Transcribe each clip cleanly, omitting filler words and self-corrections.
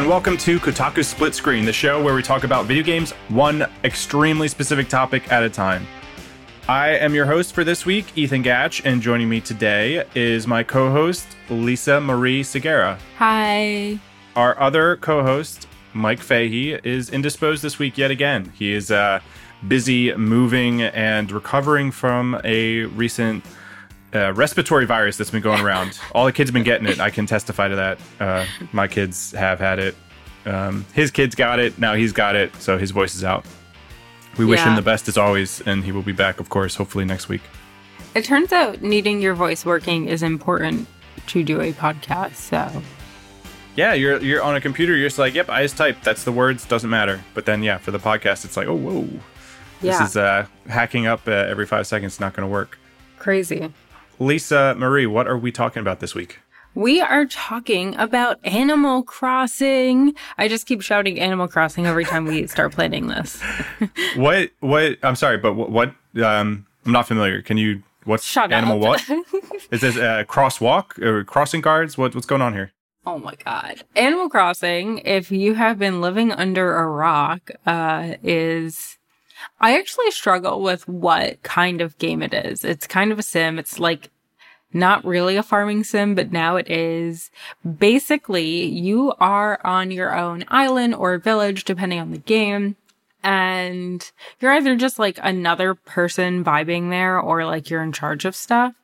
and welcome to Kotaku Split Screen, the show where we talk about video games, one extremely specific topic at a time. I am your host for this week, Ethan Gatch, and joining me today is my co-host, Lisa Marie Segura. Hi. Our other co-host, Mike Fahey, is indisposed this week yet again. He is busy moving and recovering from a recent respiratory virus that's been going around. All the kids have been getting it. I can testify to that. My kids have had it. His kids got it. Now he's got it. So his voice is out. We wish him the best as always. And he will be back, of course, hopefully next week. It turns out needing your voice working is important to do a podcast. So yeah, you're on a computer. You're just like, yep, I just typed. That's the words. Doesn't matter. But then, yeah, for the podcast, it's like, oh, whoa. This is hacking up every 5 seconds. Not going to work. Crazy. Lisa Marie, what are we talking about this week? We are talking about Animal Crossing. I just keep shouting Animal Crossing every time we start playing this. What? I'm sorry, but what? I'm not familiar. Can you? What's Shut Animal? up. What? Is this crosswalk or crossing guards? What's going on here? Oh my God. Animal Crossing, if you have been living under a rock, is... I actually struggle with what kind of game it is. It's kind of a sim. It's like not really a farming sim, but now it is. Basically, you are on your own island or village, depending on the game. And you're either just like another person vibing there or like you're in charge of stuff.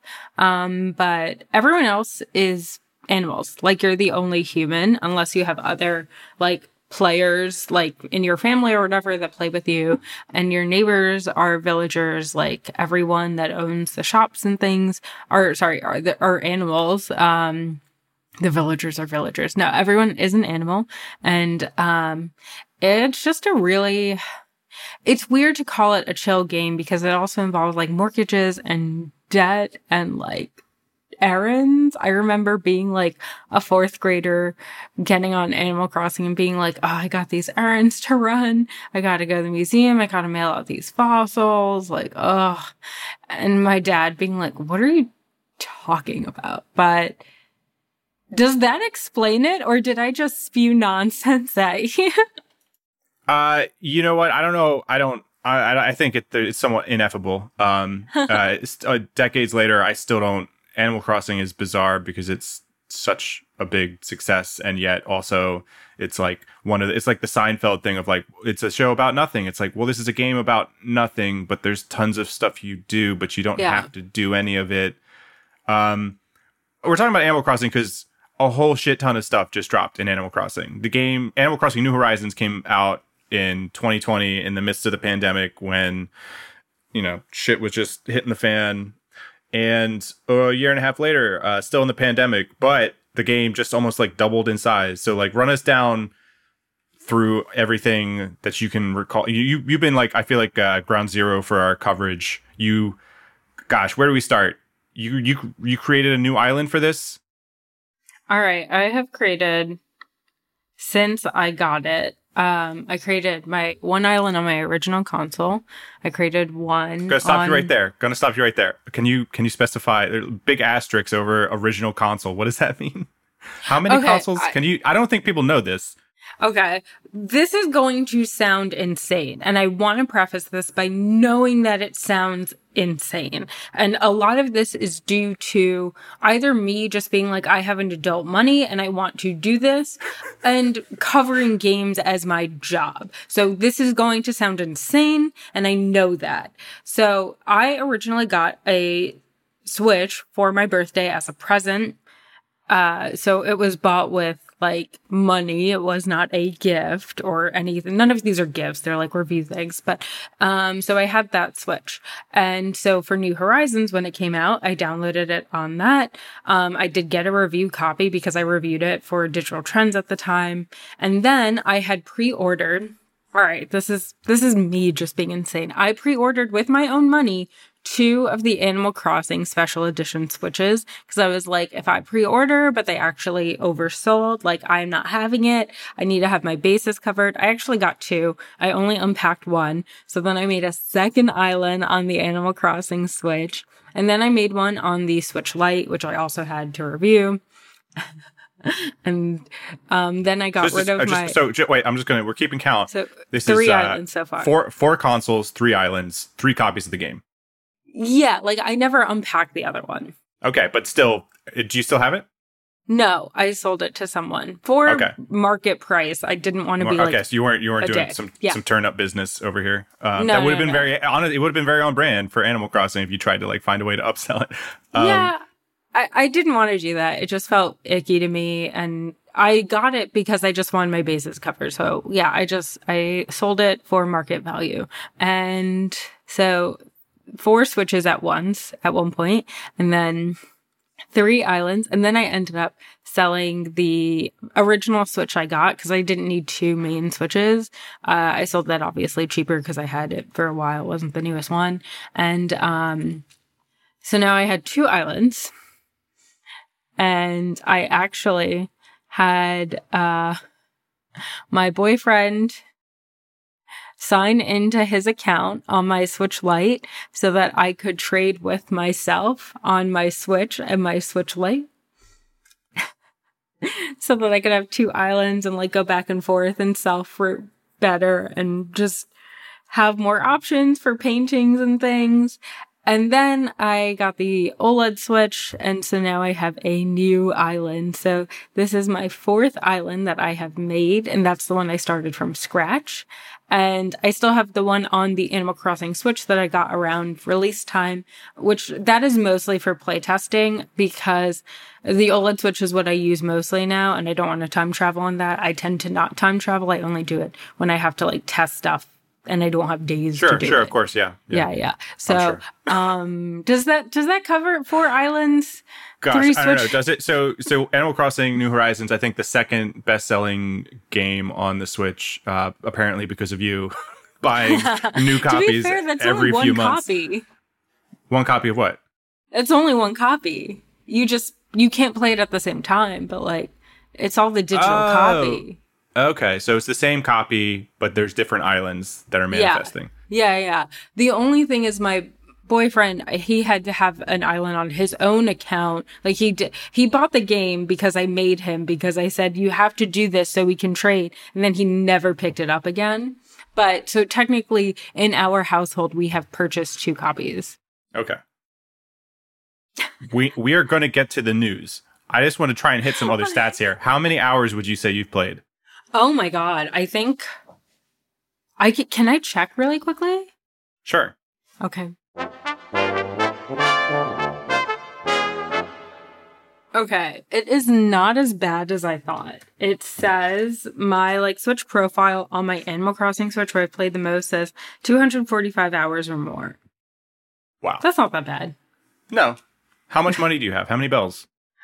But everyone else is animals. Like you're the only human unless you have other like players like in your family or whatever that play with you, and your neighbors are villagers, like everyone that owns the shops and things are animals. The villagers are villagers. No, everyone is an animal. And it's just it's weird to call it a chill game because it also involves like mortgages and debt and like errands. I remember being like a fourth grader getting on Animal Crossing and being like, oh, I got these errands to run. I got to go to the museum. I got to mail out these fossils. Like, ugh. And my dad being like, what are you talking about? But does that explain it? Or did I just spew nonsense at you? You know what? I don't know. I think it's somewhat ineffable. Decades later, I still don't. Animal Crossing is bizarre because it's such a big success, and yet also it's like it's like the Seinfeld thing of like, it's a show about nothing. It's like, well, this is a game about nothing, but there's tons of stuff you do, but you don't have to do any of it. We're talking about Animal Crossing because a whole shit ton of stuff just dropped in Animal Crossing. The game Animal Crossing New Horizons came out in 2020 in the midst of the pandemic when, shit was just hitting the fan. And a year and a half later, still in the pandemic, but the game just almost like doubled in size. So like, run us down through everything that you can recall. You've been like, I feel like ground zero for our coverage. Where do we start? You created a new island for this? All right, I have created, since I got it, I created my one island on my original console. I created one. Gonna stop you right there. Can you specify big asterisks over original console? What does that mean? How many consoles can you? I don't think people know this. Okay, this is going to sound insane, and I want to preface this by knowing that it sounds insane. And a lot of this is due to either me just being like, I have an adult money and I want to do this, and covering games as my job. So this is going to sound insane, and I know that. So I originally got a Switch for my birthday as a present. So it was bought with like money. It was not a gift or anything. None of these are gifts. They're like review things. But, so I had that Switch. And so for New Horizons, when it came out, I downloaded it on that. I did get a review copy because I reviewed it for Digital Trends at the time. And then I had pre-ordered. All right. This is me just being insane. I pre-ordered with my own money 2 of the Animal Crossing special edition Switches, because I was like, if I pre-order but they actually oversold, like, I'm not having it. I need to have my bases covered. I actually got 2. I only unpacked 1. So then I made a second island on the Animal Crossing Switch. And then I made one on the Switch Lite, which I also had to review. And then I got rid of my... Wait, we're keeping count. So this 3 is islands so far. Four consoles, 3 islands, 3 copies of the game. Yeah, like I never unpacked the other one. Okay, but still, do you still have it? No, I sold it to someone for market price. I didn't want to be like... Okay, so you weren't doing some turn up business over here. No, that would have been very honest. It would have been very on brand for Animal Crossing if you tried to like find a way to upsell it. Yeah, I didn't want to do that. It just felt icky to me, and I got it because I just wanted my bases covered. So yeah, I sold it for market value, and so 4 Switches at one point, and then 3 islands. And then I ended up selling the original Switch I got because I didn't need 2 main Switches. I sold that obviously cheaper because I had it for a while. It wasn't the newest one. And so now I had 2 islands. And I actually had my boyfriend sign into his account on my Switch Lite so that I could trade with myself on my Switch and my Switch Lite. So that I could have 2 islands and like go back and forth and sell fruit better and just have more options for paintings and things. And then I got the OLED Switch, and so now I have a new island. So this is my 4th island that I have made, and that's the one I started from scratch. And I still have the one on the Animal Crossing Switch that I got around release time, which that is mostly for playtesting because the OLED Switch is what I use mostly now, and I don't want to time travel on that. I tend to not time travel. I only do it when I have to like test stuff and I don't have days to do it. Sure, of course, yeah. So, does that cover 4 islands? Gosh, 3 I don't know. Does it? So Animal Crossing New Horizons, I think the second best-selling game on the Switch, apparently because of you buying new copies to be fair, that's every only few one months. Copy. One copy of what? It's only 1 copy. You can't play it at the same time, but like it's all the digital copy. Okay, so it's the same copy, but there's different islands that are manifesting. Yeah. The only thing is my boyfriend, he had to have an island on his own account. Like he bought the game because I made him, because I said, you have to do this so we can trade. And then he never picked it up again. But so technically in our household, we have purchased 2 copies. Okay. We are going to get to the news. I just want to try and hit some other stats here. How many hours would you say you've played? Oh my God. I think can I check really quickly? Sure. Okay. Okay. It is not as bad as I thought. It says my Switch profile on my Animal Crossing Switch where I played the most says 245 hours or more. Wow. That's not that bad. No. How much money do you have? How many bells?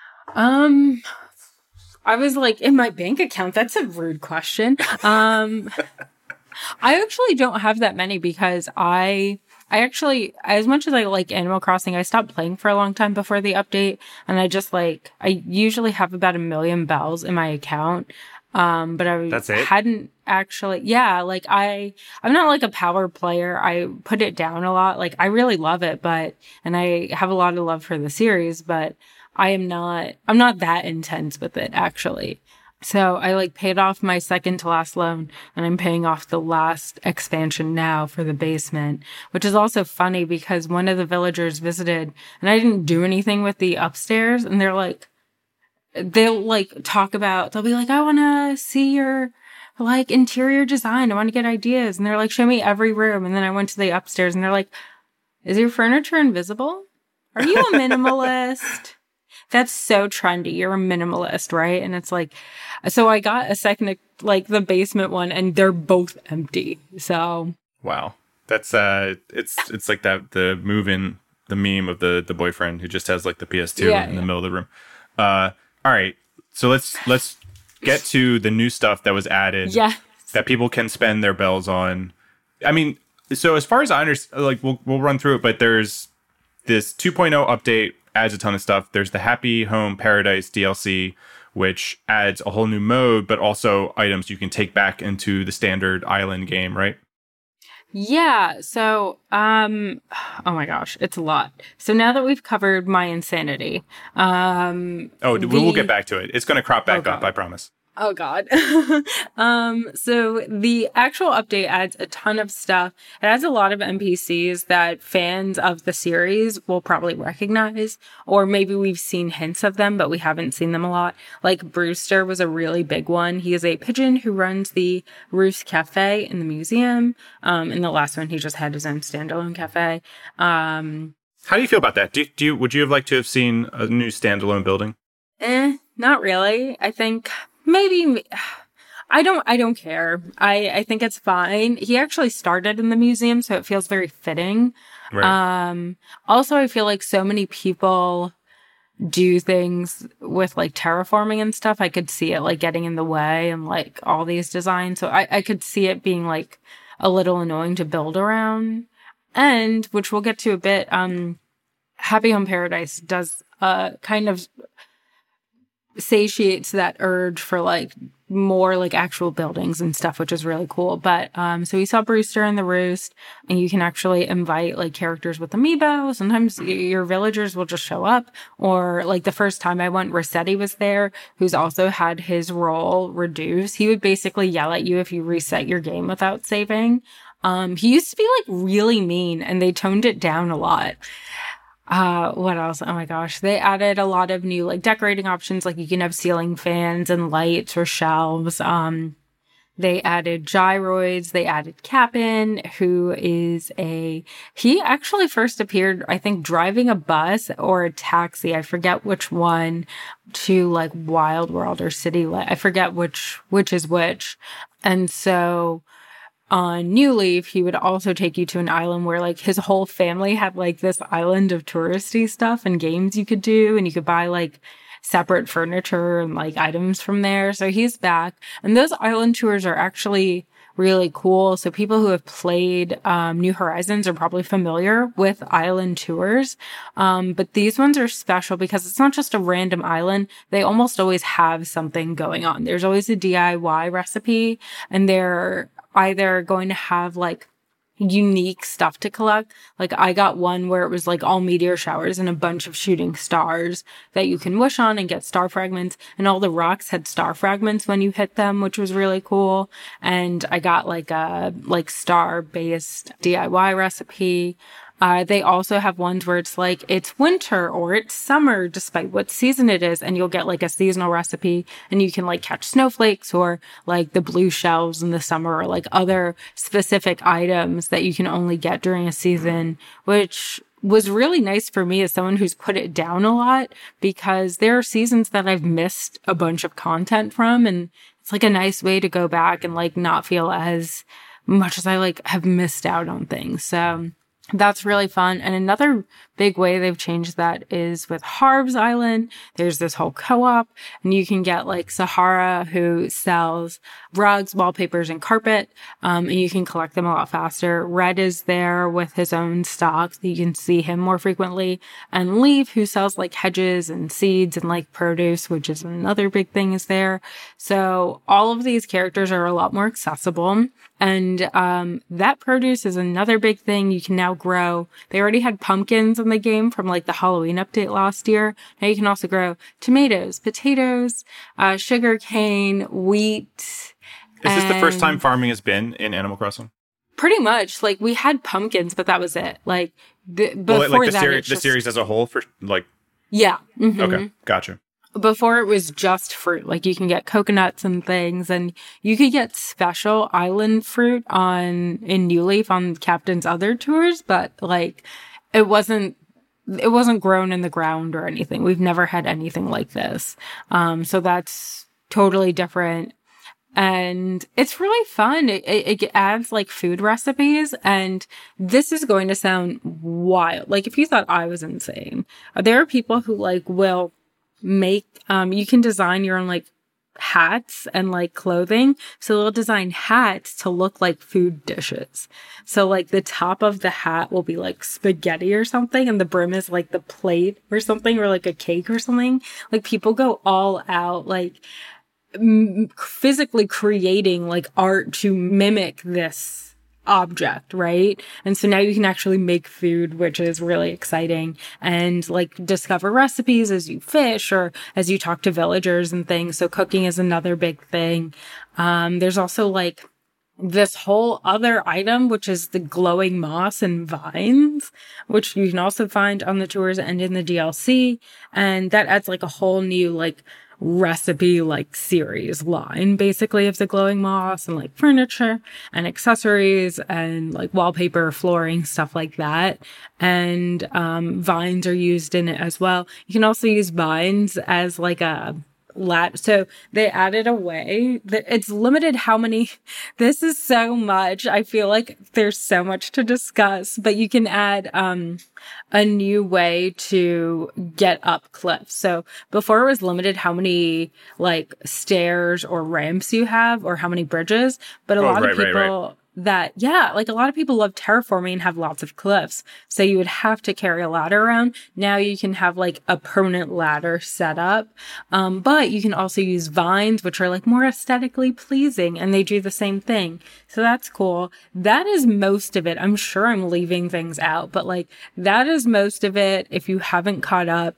I was in my bank account. That's a rude question. I actually don't have that many because I actually, as much as I like Animal Crossing, I stopped playing for a long time before the update. And I just I usually have about 1 million bells in my account. But That's it? Hadn't actually, I'm not a power player. I put it down a lot. I really love it, and I have a lot of love for the series, but I'm not that intense with it actually. So I paid off my second to last loan and I'm paying off the last expansion now for the basement, which is also funny because one of the villagers visited and I didn't do anything with the upstairs and they'll talk about, they'll be like, I want to see your interior design. I want to get ideas. And they're show me every room. And then I went to the upstairs and they're like, is your furniture invisible? Are you a minimalist? That's so trendy. You're a minimalist, right? And it's so I got a second, the basement one and they're both empty. So. Wow. That's, it's like that, the move-in, the meme of the boyfriend who just has the PS2 in the middle of the room. All right. So let's get to the new stuff that was added that people can spend their bells on. I mean, so as far as I understand, we'll run through it, but there's this 2.0 update adds a ton of stuff. There's the Happy Home Paradise DLC, which adds a whole new mode, but also items you can take back into the standard island game, right? Yeah. So, oh my gosh, it's a lot. So now that we've covered my insanity, We'll get back to it. It's going to crop back up, I promise. Oh God. So the actual update adds a ton of stuff. It adds a lot of NPCs that fans of the series will probably recognize, or maybe we've seen hints of them, but we haven't seen them a lot. Like Brewster was a really big one. He is a pigeon who runs the Ruth Cafe in the museum. In the last one, he just had his own standalone cafe. How do you feel about that? Would you have liked to have seen a new standalone building? Not really. I think maybe I don't care. I think it's fine. He actually started in the museum, so it feels very fitting. Right. Also, I feel like so many people do things with like terraforming and stuff. I could see it like getting in the way and like all these designs. So I could see it being like a little annoying to build around. And which we'll get to a bit, Happy Home Paradise does kind of satiates that urge for like more like actual buildings and stuff, which is really cool. But so we saw Brewster in the Roost, and you can actually invite like characters with amiibo. Sometimes your villagers will just show up, or like the first time I went, Rossetti was there, who's also had his role reduced. He would basically yell at you if you reset your game without saving. He used to be like really mean, and they toned it down a lot. What else? Oh my gosh. They added a lot of new like decorating options. Like you can have ceiling fans and lights or shelves. They added gyroids. They added Cap'n, who is he actually first appeared, I think, driving a bus or a taxi. I forget which one, to like Wild World or City. I forget which is which. And so on New Leaf, he would also take you to an island where like his whole family had like this island of touristy stuff and games you could do, and you could buy like separate furniture and like items from there. So he's back, and those island tours are actually really cool. So people who have played New Horizons are probably familiar with island tours. But these ones are special because it's not just a random island. They almost always have something going on. There's always a DIY recipe, and they're either going to have like unique stuff to collect. Like I got one where it was like all meteor showers and a bunch of shooting stars that you can wish on and get star fragments, and all the rocks had star fragments when you hit them, which was really cool. And I got like a star based DIY recipe. They also have ones where it's like it's winter or it's summer, despite what season it is, and you'll get like a seasonal recipe, and you can like catch snowflakes or like the blue shells in the summer, or like other specific items that you can only get during a season, which was really nice for me as someone who's put it down a lot, because there are seasons that I've missed a bunch of content from, and it's like a nice way to go back and like not feel as much as I like have missed out on things. So that's really fun. And another big way they've changed that is with Harb's Island. There's this whole co-op, and you can get like Sahara, who sells rugs, wallpapers, and carpet. And you can collect them a lot faster. Red is there with his own stock, so you can see him more frequently. And Leaf, who sells like hedges and seeds and like produce, which is another big thing, is there. So all of these characters are a lot more accessible. And that produce is another big thing you can now grow. They already had pumpkins in the game from like the Halloween update last year. Now you can also grow tomatoes, potatoes, sugar cane, wheat. Is this the first time farming has been in Animal Crossing? Pretty much. Like we had pumpkins, but that was it. Like before the series as a whole for like. Yeah. Mm-hmm. Okay, gotcha. Before it was just fruit. Like you can get coconuts and things, and you could get special island fruit in New Leaf on Captain's other tours, but like it wasn't grown in the ground or anything. We've never had anything like this. So that's totally different. And it's really fun. It adds like food recipes, and this is going to sound wild. Like if you thought I was insane, there are people who like will make, you can design your own like hats and like clothing. So they'll design hats to look like food dishes. So like the top of the hat will be like spaghetti or something, and the brim is like the plate or something, or like a cake or something. Like people go all out, like physically creating like art to mimic this object, right? And so now you can actually make food, which is really exciting, and like discover recipes as you fish or as you talk to villagers and things. So cooking is another big thing. There's also like this whole other item, which is the glowing moss and vines, which you can also find on the tours and in the DLC. And that adds like a whole new like recipe like series line basically of the glowing moss and like furniture and accessories and like wallpaper, flooring, stuff like that. And vines are used in it as well. You can also use vines as like a so they added a way that it's limited how many. This is so much. I feel like there's so much to discuss, but you can add a new way to get up cliffs. So before it was limited how many like stairs or ramps you have or how many bridges, but a lot of people like a lot of people love terraforming and have lots of cliffs. So you would have to carry a ladder around. Now you can have like a permanent ladder set up. But you can also use vines, which are like more aesthetically pleasing, and they do the same thing. So that's cool. That is most of it. I'm sure I'm leaving things out, but like that is most of it if you haven't caught up,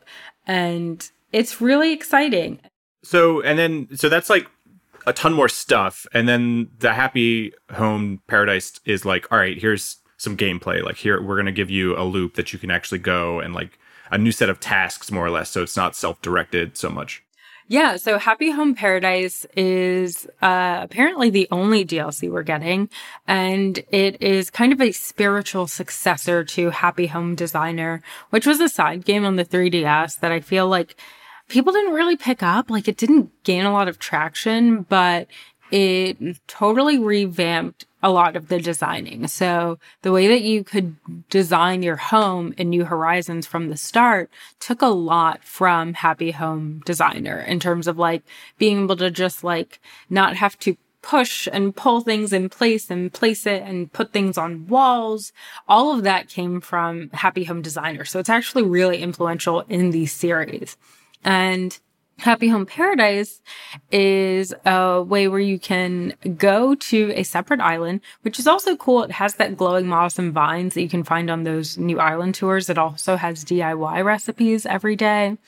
and it's really exciting. So that's like a ton more stuff. And then the Happy Home Paradise is like, all right, here's some gameplay. Like here, we're going to give you a loop that you can actually go and like a new set of tasks more or less. So it's not self-directed so much. Yeah. So Happy Home Paradise is apparently the only DLC we're getting. And it is kind of a spiritual successor to Happy Home Designer, which was a side game on the 3DS that I feel like people didn't really pick up. Like it didn't gain a lot of traction, but it totally revamped a lot of the designing. So the way that you could design your home in New Horizons from the start took a lot from Happy Home Designer in terms of like being able to just like not have to push and pull things in place and place it and put things on walls. All of that came from Happy Home Designer. So it's actually really influential in these series. And Happy Home Paradise is a way where you can go to a separate island, which is also cool. It has that glowing moss and vines that you can find on those new island tours. It also has DIY recipes every day.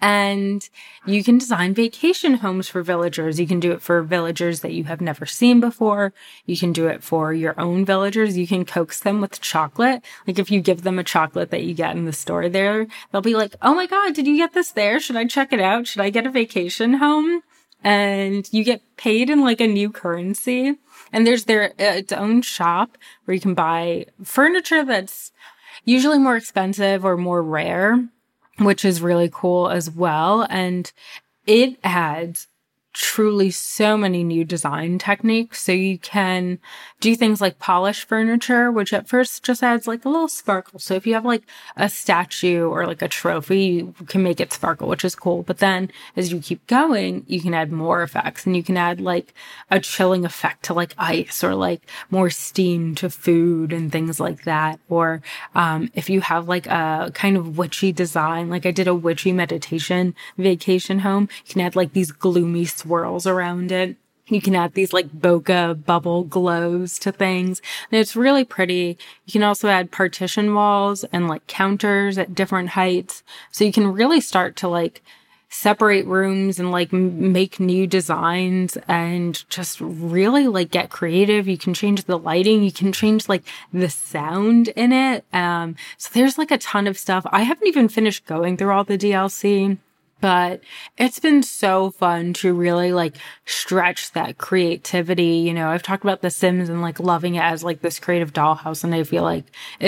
And you can design vacation homes for villagers. You can do it for villagers that you have never seen before. You can do it for your own villagers. You can coax them with chocolate. Like if you give them a chocolate that you get in the store there, they'll be like, oh my God, did you get this there? Should I check it out? Should I get a vacation home? And you get paid in like a new currency. And there's its own shop where you can buy furniture that's usually more expensive or more rare, which is really cool as well. And it adds truly so many new design techniques. So you can do things like polish furniture, which at first just adds like a little sparkle. So if you have like a statue or like a trophy, you can make it sparkle, which is cool. But then as you keep going, you can add more effects, and you can add like a chilling effect to like ice or like more steam to food and things like that. Or if you have like a kind of witchy design, like I did a witchy meditation vacation home, you can add like these gloomy swirls around it. You can add these like bokeh bubble glows to things. And it's really pretty. You can also add partition walls and like counters at different heights. So you can really start to like separate rooms and like make new designs and just really like get creative. You can change the lighting. You can change like the sound in it. So there's like a ton of stuff. I haven't even finished going through all the DLC. But it's been so fun to really like stretch that creativity. You know, I've talked about The Sims and like loving it as like this creative dollhouse, and I feel like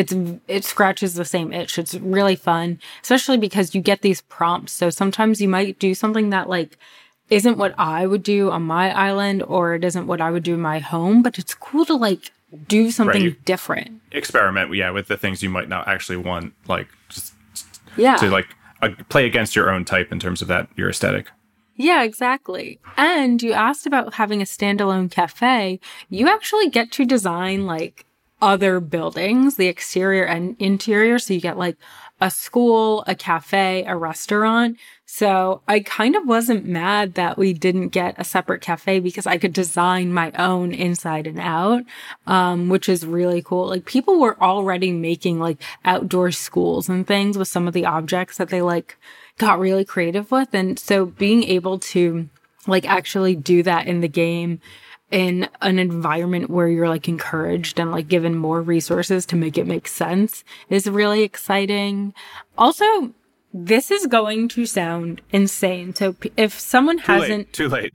it scratches the same itch. It's really fun, especially because you get these prompts. So sometimes you might do something that like isn't what I would do on my island, or it isn't what I would do in my home, but it's cool to like do something different. Experiment, with the things you might not actually want, like just to like play against your own type in terms of that, your aesthetic. Yeah, exactly. And you asked about having a standalone cafe. You actually get to design like other buildings, the exterior and interior. So you get like a school, a cafe, a restaurant. So I kind of wasn't mad that we didn't get a separate cafe because I could design my own inside and out, which is really cool. Like people were already making like outdoor schools and things with some of the objects that they like got really creative with. And so being able to like actually do that in the game in an environment where you're like encouraged and like given more resources to make it make sense is really exciting. Also, this is going to sound insane. So if someone hasn't... Too late.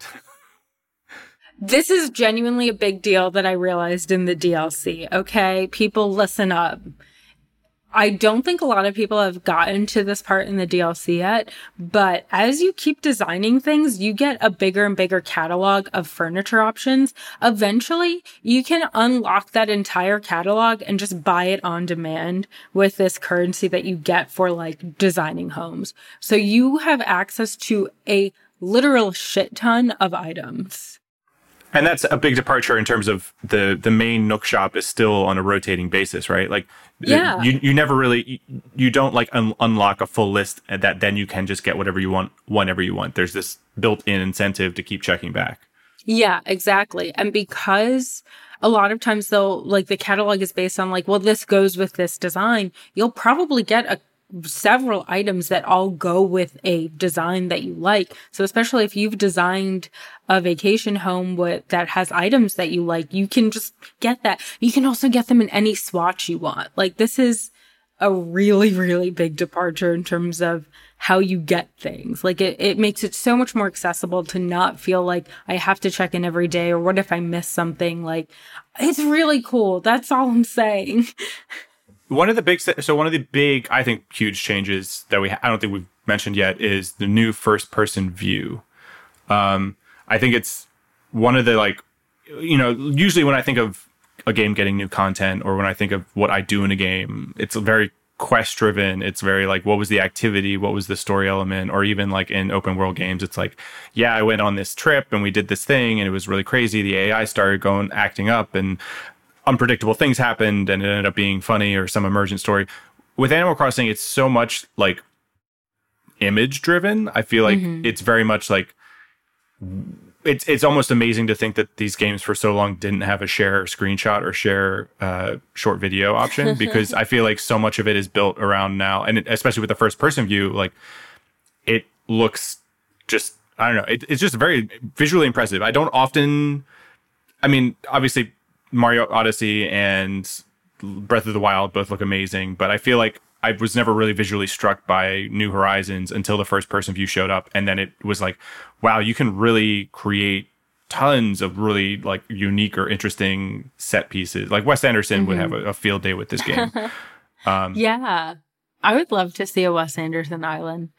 This is genuinely a big deal that I realized in the DLC. Okay, people listen up. I don't think a lot of people have gotten to this part in the DLC yet, but as you keep designing things, you get a bigger and bigger catalog of furniture options. Eventually, you can unlock that entire catalog and just buy it on demand with this currency that you get for like designing homes. So you have access to a literal shit ton of items. And that's a big departure in terms of the main Nook shop is still on a rotating basis, right? Like, yeah. you never really, you don't like unlock a full list that then you can just get whatever you want whenever you want. There's this built-in incentive to keep checking back. Yeah, exactly. And because a lot of times though, like the catalog is based on like, well, this goes with this design, you'll probably get several items that all go with a design that you like. So especially if you've designed a vacation home that has items that you like, you can just get that. You can also get them in any swatch you want. Like this is a really, really big departure in terms of how you get things. Like it makes it so much more accessible to not feel like I have to check in every day or what if I miss something. Like it's really cool. That's all I'm saying. One of the big, I think, huge changes that I don't think we've mentioned yet is the new first-person view. I think it's one of the, like, you know, usually when I think of a game getting new content or when I think of what I do in a game, it's very quest-driven. It's very, like, what was the activity? What was the story element? Or even, like, in open-world games, it's like, yeah, I went on this trip and we did this thing and it was really crazy. The AI started acting up and unpredictable things happened and it ended up being funny or some emergent story. With Animal Crossing, it's so much like image driven. I feel like it's very much like it's almost amazing to think that these games for so long didn't have a share screenshot or share short video option because I feel like so much of it is built around now, and especially with the first person view, like it looks just, I don't know, it's just very visually impressive. Obviously Mario Odyssey and Breath of the Wild both look amazing, but I feel like I was never really visually struck by New Horizons until the first person view showed up. And then it was like, wow, you can really create tons of really like unique or interesting set pieces. Like Wes Anderson would have a field day with this game. Yeah. I would love to see a Wes Anderson island.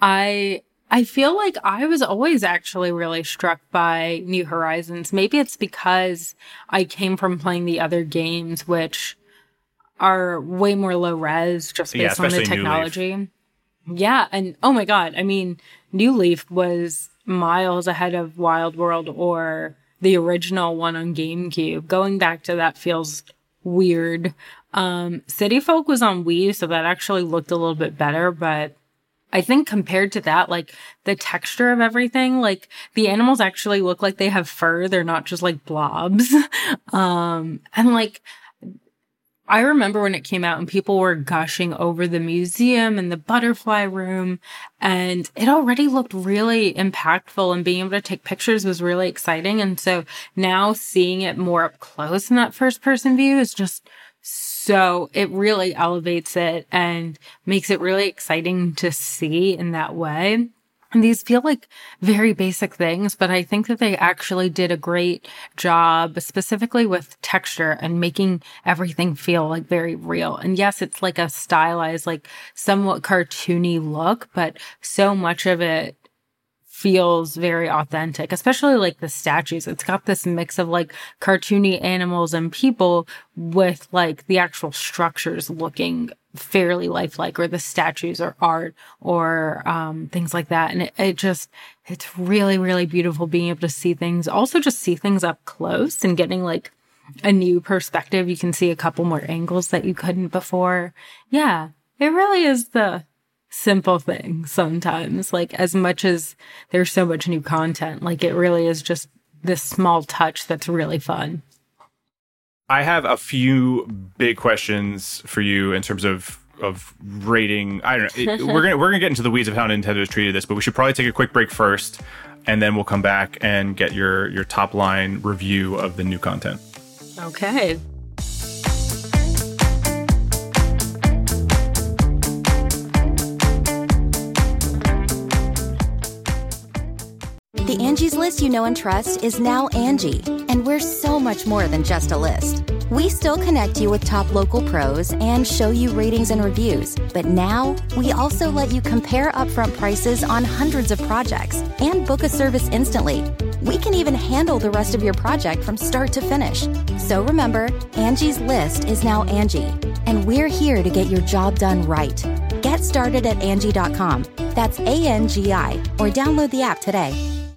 I feel like I was always actually really struck by New Horizons. Maybe it's because I came from playing the other games, which are way more low res just based on the technology. Yeah. And oh my God. I mean, New Leaf was miles ahead of Wild World or the original one on GameCube. Going back to that feels weird. City Folk was on Wii, so that actually looked a little bit better, but I think compared to that, like the texture of everything, like the animals actually look like they have fur. They're not just like blobs. And like, I remember when it came out and people were gushing over the museum and the butterfly room, and it already looked really impactful, and being able to take pictures was really exciting. And so now seeing it more up close in that first person view is just so it really elevates it and makes it really exciting to see in that way. And these feel like very basic things, but I think that they actually did a great job, specifically with texture and making everything feel like very real. And yes, it's like a stylized, like somewhat cartoony look, but so much of it feels very authentic, especially like the statues. It's got this mix of like cartoony animals and people with like the actual structures looking fairly lifelike, or the statues or art or things like that. And it's really, really beautiful being able to see things, also just see things up close and getting like a new perspective. You can see a couple more angles that you couldn't before. Yeah, It really is the simple thing sometimes. Like, as much as there's so much new content, like, it really is just this small touch that's really fun. I have a few big questions for you in terms of rating. I don't know. We're gonna get into the weeds of how Nintendo has treated this, but we should probably take a quick break first, and then we'll come back and get your top line review of the new content. Okay. The Angie's List you know and trust is now Angie, and we're so much more than just a list. We still connect you with top local pros and show you ratings and reviews, but now we also let you compare upfront prices on hundreds of projects and book a service instantly. We can even handle the rest of your project from start to finish. So remember, Angie's List is now Angie, and we're here to get your job done right. Get started at Angie.com. That's ANGI, or download the app today.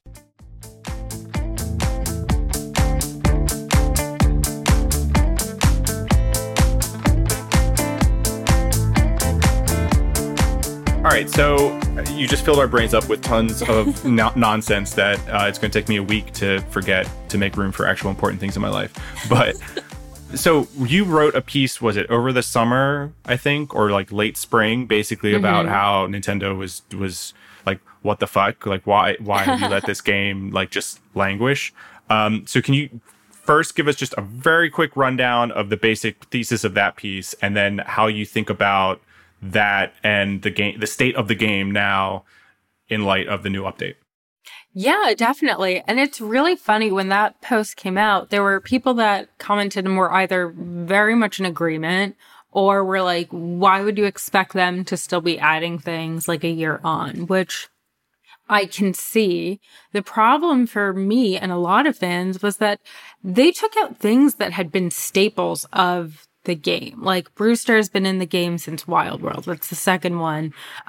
All right, so you just filled our brains up with tons of nonsense that it's going to take me a week to forget to make room for actual important things in my life. But so you wrote a piece, was it over the summer, I think, or like late spring, basically about how Nintendo was like, what the fuck? Like, why have you let this game like just languish? So can you first give us just a very quick rundown of the basic thesis of that piece, and then how you think about that and the state of the game now in light of the new update? Yeah, definitely. And it's really funny, when that post came out, there were people that commented and were either very much in agreement or were like, why would you expect them to still be adding things like a year on? Which I can see. The problem for me and a lot of fans was that they took out things that had been staples of the game. Like, Brewster has been in the game since Wild World. That's the second one.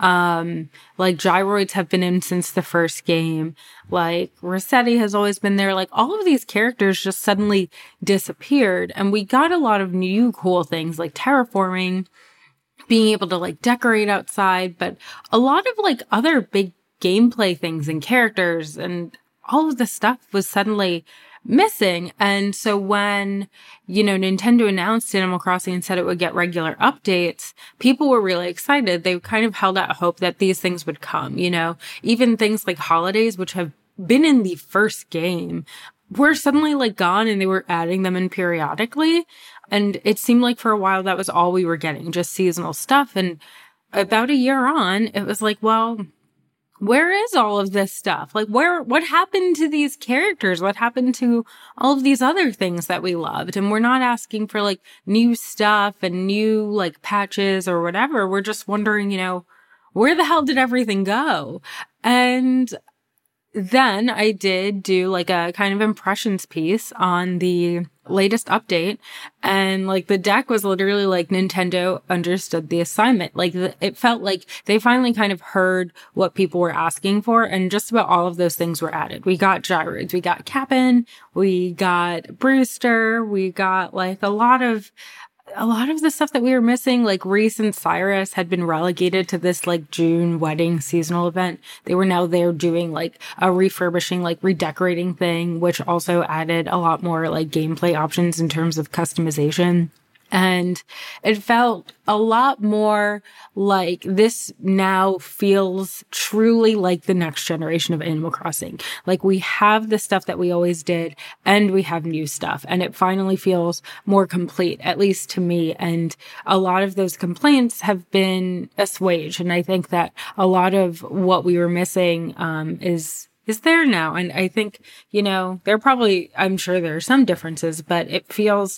Like, gyroids have been in since the first game. Like, Rossetti has always been there. Like, all of these characters just suddenly disappeared. And we got a lot of new cool things like terraforming, being able to like decorate outside, but a lot of like other big gameplay things and characters and all of the stuff was suddenly missing. And so when, Nintendo announced Animal Crossing and said it would get regular updates, people were really excited. They kind of held out hope that these things would come, even things like holidays, which have been in the first game, were suddenly like gone, and they were adding them in periodically. And it seemed like for a while that was all we were getting, just seasonal stuff. And about a year on, it was like, well, where is all of this stuff? Like, what happened to these characters? What happened to all of these other things that we loved? And we're not asking for like new stuff and new like patches or whatever. We're just wondering, where the hell did everything go? And then I did do like a kind of impressions piece on the latest update, and like the deck was literally like Nintendo understood the assignment. Like, it felt like they finally kind of heard what people were asking for, and just about all of those things were added. We got gyroids, we got Cap'n, we got Brewster, we got like a lot of the stuff that we were missing. Like, Reese and Cyrus had been relegated to this like June wedding seasonal event. They were now there doing like a refurbishing, like redecorating thing, which also added a lot more like gameplay options in terms of customization. And it felt a lot more like this now feels truly like the next generation of Animal Crossing. Like, we have the stuff that we always did, and we have new stuff, and it finally feels more complete, at least to me. And a lot of those complaints have been assuaged. And I think that a lot of what we were missing, is there now. And I think, I'm sure there are some differences, but it feels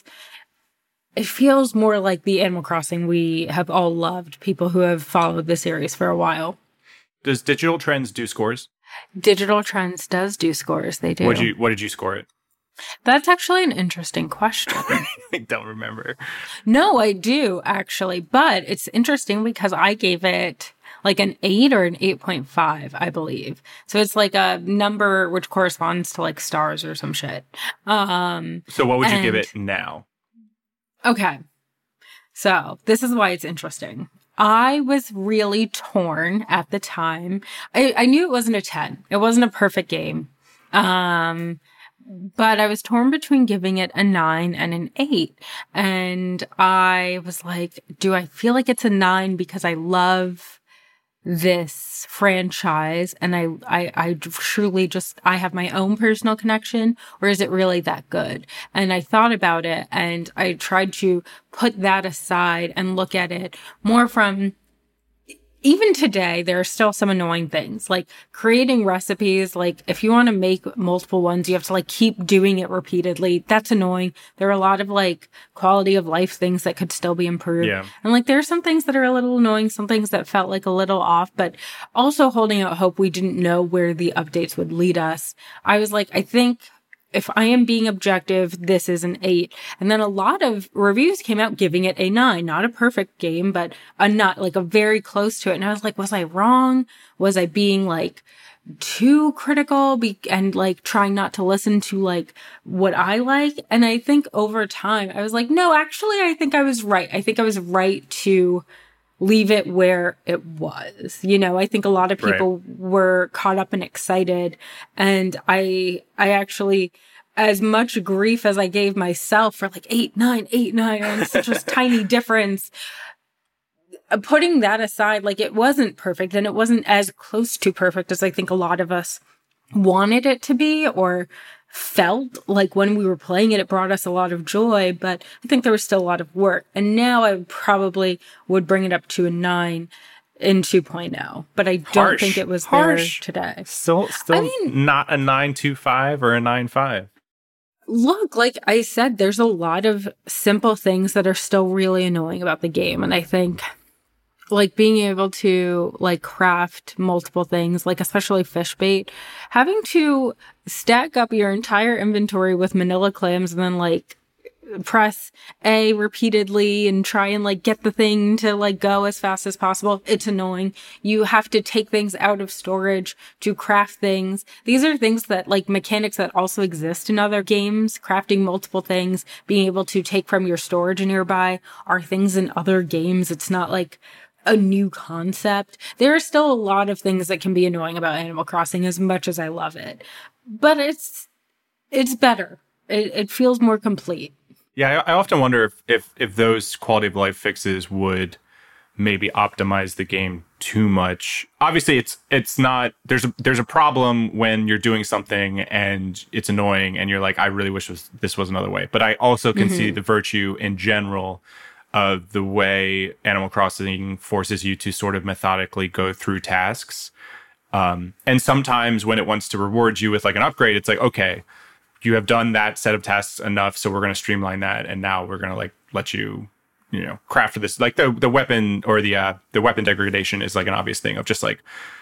more like the Animal Crossing we have all loved, people who have followed the series for a while. Does Digital Trends do scores? Digital Trends does do scores. They do. What did you score it? That's actually an interesting question. I don't remember. No, I do, actually. But it's interesting because I gave it like an 8 or an 8.5, I believe. So it's like a number which corresponds to like stars or some shit. So what would you give it now? Okay. So this is why it's interesting. I was really torn at the time. I knew it wasn't a 10. It wasn't a perfect game. But I was torn between giving it a 9 and an 8. And I was like, do I feel like it's a 9 because I love this franchise and I truly just, I have my own personal connection, or is it really that good? And I thought about it and I tried to put that aside and look at it more from, even today, there are still some annoying things, like creating recipes. Like if you want to make multiple ones, you have to like keep doing it repeatedly. That's annoying. There are a lot of like quality of life things that could still be improved. Yeah. And like there are some things that are a little annoying, some things that felt like a little off, but also holding out hope. We didn't know where the updates would lead us. I was like, I think if I am being objective, this is an 8. And then a lot of reviews came out giving it a 9. Not a perfect game, but not like a very close to it. And I was like, was I wrong? Was I being like too critical and like trying not to listen to like what I like? And I think over time, I was like, no, actually, I think I was right. I think I was right to leave it where it was. You know, I think a lot of people were caught up and excited. And I actually, as much grief as I gave myself for like 8, 9, and such a tiny difference, putting that aside, like it wasn't perfect and it wasn't as close to perfect as I think a lot of us wanted it to be or felt like when we were playing it. It brought us a lot of joy, but I think there was still a lot of work. And now I probably would bring it up to a 9 in 2.0, but I don't think it was there today. Still, I mean, not a 9.25 or a 9.5. Look, like I said, there's a lot of simple things that are still really annoying about the game. And I think like being able to like craft multiple things, like especially fish bait, having to stack up your entire inventory with manila clams and then like press A repeatedly and try and like get the thing to like go as fast as possible. It's annoying. You have to take things out of storage to craft things. These are things that like mechanics that also exist in other games. Crafting multiple things, being able to take from your storage nearby are things in other games. It's not like a new concept. There are still a lot of things that can be annoying about Animal Crossing as much as I love it, but it's better. It feels more complete. Yeah, I often wonder if those quality of life fixes would maybe optimize the game too much. Obviously, it's not. There's a problem when you're doing something and it's annoying, and you're like, I really wish this was another way. But I also can see the virtue in general of the way Animal Crossing forces you to sort of methodically go through tasks. And sometimes when it wants to reward you with like an upgrade, it's like, okay, you have done that set of tasks enough, so we're going to streamline that, and now we're going to like let you, you know, craft for this. Like the weapon or the weapon degradation is like an obvious thing of just like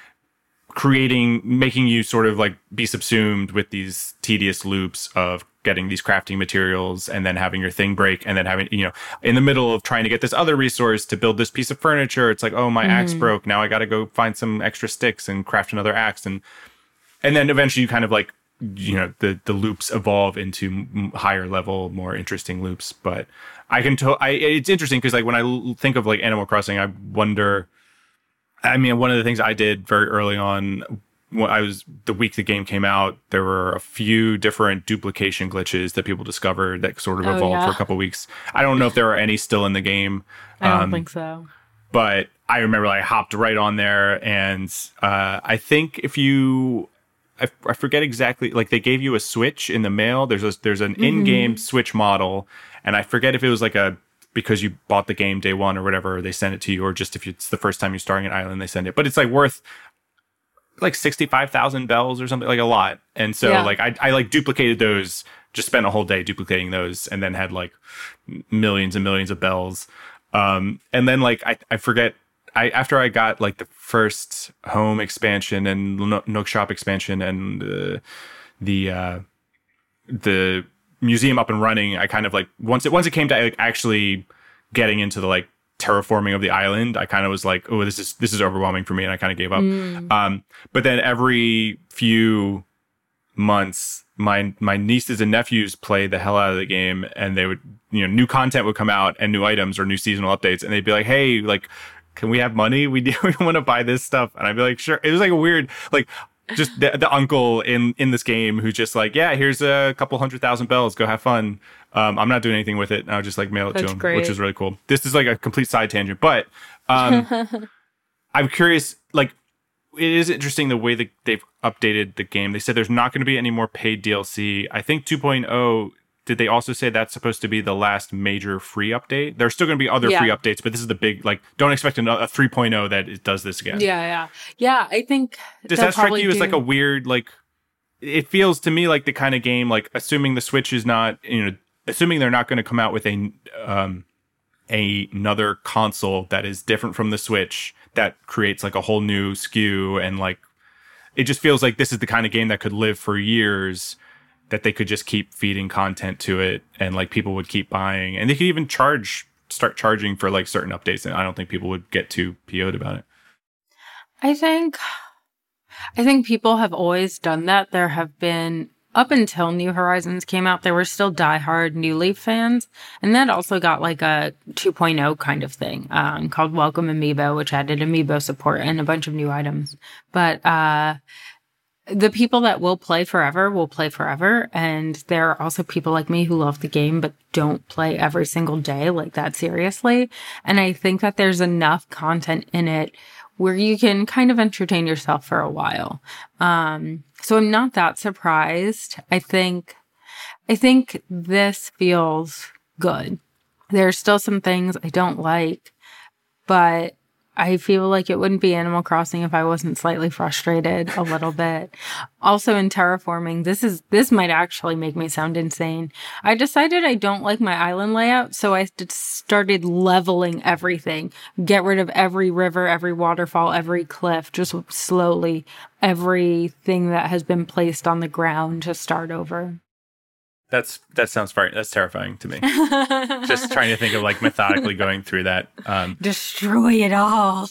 making you sort of like be subsumed with these tedious loops of getting these crafting materials and then having your thing break and then having, you know, in the middle of trying to get this other resource to build this piece of furniture, it's like, oh, my axe broke. Now I got to go find some extra sticks and craft another axe. And then eventually you kind of like, you know, the loops evolve into higher level, more interesting loops. But it's interesting because like when I think of like Animal Crossing, I wonder, I mean, one of the things I did very early on, the week the game came out, there were a few different duplication glitches that people discovered that sort of evolved for a couple of weeks. I don't know if there are any still in the game. I don't think so. But I remember I hopped right on there, and I think if you, I forget exactly, like they gave you a Switch in the mail. There's an in-game Switch model, and I forget if it was like because you bought the game day one or whatever, they send it to you, or just if it's the first time you're starting an island, they send it. But it's like worth like 65,000 bells or something, like a lot. And so like I like duplicated those, just spent a whole day duplicating those, and then had like millions and millions of bells. And then like I forget, after I got like the first home expansion and Nook Shop expansion and the museum up and running, I kind of like once it came to like actually getting into the like terraforming of the island, I kind of was like, oh, this is overwhelming for me, and I kind of gave up. But then every few months, my nieces and nephews played the hell out of the game, and they would, you know, new content would come out and new items or new seasonal updates, and they'd be like, hey, like, can we have money? We want to buy this stuff. And I'd be like, sure. It was like a weird, like, just the uncle in this game who's just like, yeah, here's a couple 100,000 bells. Go have fun. I'm not doing anything with it. And I'll just like mail it to him, which is really cool. This is like a complete side tangent, but I'm curious, like, it is interesting the way that they've updated the game. They said there's not going to be any more paid DLC. I think 2.0, did they also say that's supposed to be the last major free update? There's still going to be other free updates, but this is the big, like, don't expect a 3.0 that it does this again. Yeah. I think does that strike you as like a weird, like, it feels to me like the kind of game, like, assuming the Switch is not, assuming they're not going to come out with another console that is different from the Switch that creates like a whole new SKU, and like it just feels like this is the kind of game that could live for years, that they could just keep feeding content to it and like people would keep buying, and they could even start charging for like certain updates, and I don't think people would get too PO'd about it. I think people have always done that. There have been, up until New Horizons came out, there were still diehard New Leaf fans. And that also got like a 2.0 kind of thing called Welcome Amiibo, which added Amiibo support and a bunch of new items. But the people that will play forever. And there are also people like me who love the game but don't play every single day like that seriously. And I think that there's enough content in it where you can kind of entertain yourself for a while. So I'm not that surprised. I think this feels good. There are still some things I don't like, but I feel like it wouldn't be Animal Crossing if I wasn't slightly frustrated a little bit. Also in terraforming, this might actually make me sound insane. I decided I don't like my island layout, so I started leveling everything. Get rid of every river, every waterfall, every cliff, just slowly everything that has been placed on the ground to start over. That sounds that's terrifying to me. Just trying to think of like methodically going through that. Destroy it all.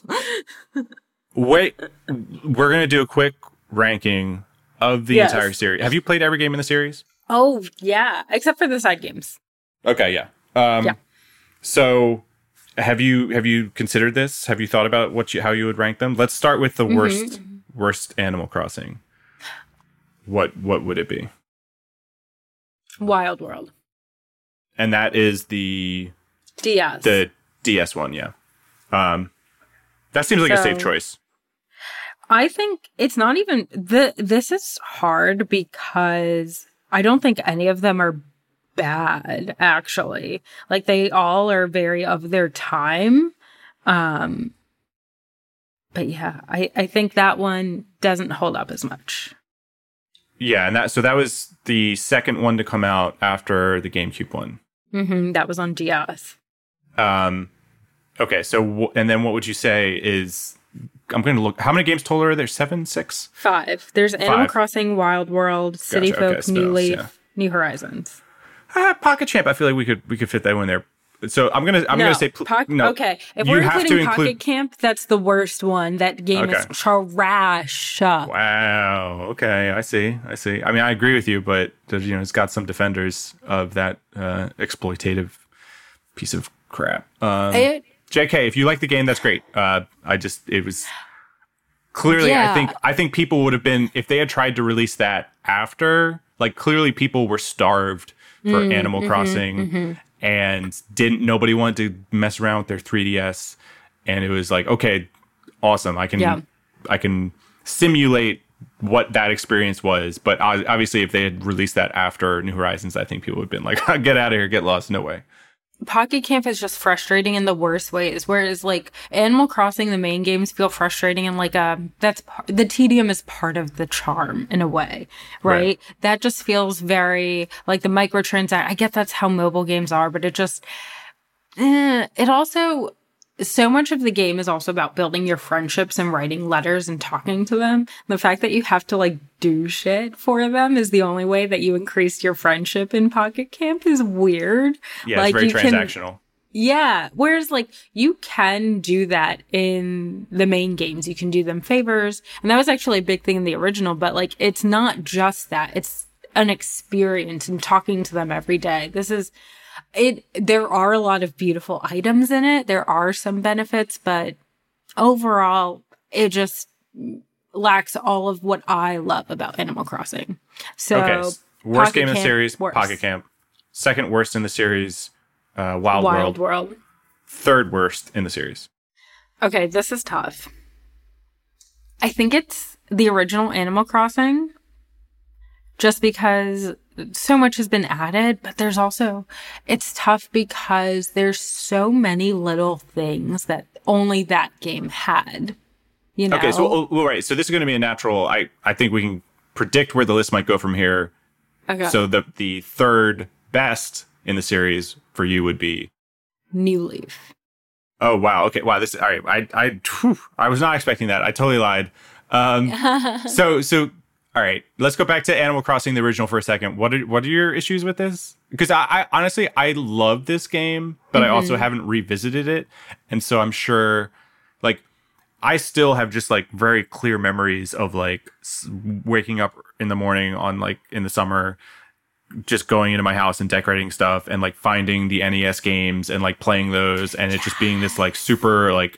Wait, we're going to do a quick ranking of the entire series. Have you played every game in the series? Oh, yeah. Except for the side games. Okay, yeah. Yeah. So have you considered this? Have you thought about how you would rank them? Let's start with the worst Animal Crossing. What would it be? Wild World. And that is the DS. The DS one, yeah. That seems like a safe choice. I think it's not even this is hard because I don't think any of them are bad, actually. Like, they all are very of their time. But yeah, I think that one doesn't hold up as much. Yeah, and that was the second one to come out after the GameCube one. That was on DS. Okay, so and then what would you say is? I'm going to look. How many games total are there? 7, 6? 5. There's Animal Crossing, Wild World, City Folk, New Leaf, New Horizons. Pocket Champ. I feel like we could fit that one there. So I'm gonna say no. Okay, if we're including Pocket Camp, that's the worst one. That game is trash. Wow. Okay, I see. I mean, I agree with you, but it's got some defenders of that exploitative piece of crap. JK, if you like the game, that's great. It was clearly. Yeah. I think people would have been, if they had tried to release that after. Like, clearly people were starved for Animal Crossing. And nobody wanted to mess around with their 3DS, and it was like, okay, awesome. I can simulate what that experience was. But obviously, if they had released that after New Horizons, I think people would have been like, get out of here, get lost, no way. Pocket Camp is just frustrating in the worst ways. Whereas like Animal Crossing, the main games feel frustrating and like the tedium is part of the charm in a way, right? That just feels very like the microtransaction. I get that's how mobile games are, but it just it also. So much of the game is also about building your friendships and writing letters and talking to them. The fact that you have to like do shit for them is the only way that you increase your friendship in Pocket Camp is weird. Yeah, like, it's very transactional. Yeah. Whereas like you can do that in the main games. You can do them favors. And that was actually a big thing in the original, but like it's not just that. It's an experience and talking to them every day. There are a lot of beautiful items in it. There are some benefits, but overall, it just lacks all of what I love about Animal Crossing. So, worst Pocket game in the Camp, series, worst. Pocket Camp. Second worst in the series, Wild World. Third worst in the series. Okay, this is tough. I think it's the original Animal Crossing, just because so much has been added, but there's also, it's tough because there's so many little things that only that game had, you know? Okay, so, right, so this is going to be a natural, I think we can predict where the list might go from here. Okay. So the third best in the series for you would be? New Leaf. Oh, wow. Okay. Wow. This, all right. I was not expecting that. I totally lied. So, all right, let's go back to Animal Crossing, the original, for a second. What are your issues with this? Because I honestly, I love this game, but I also haven't revisited it. And so I'm sure, like, I still have just, like, very clear memories of, like, waking up in the morning on, like, in the summer, just going into my house and decorating stuff and, like, finding the NES games and, like, playing those. And it just being this, like, super, like,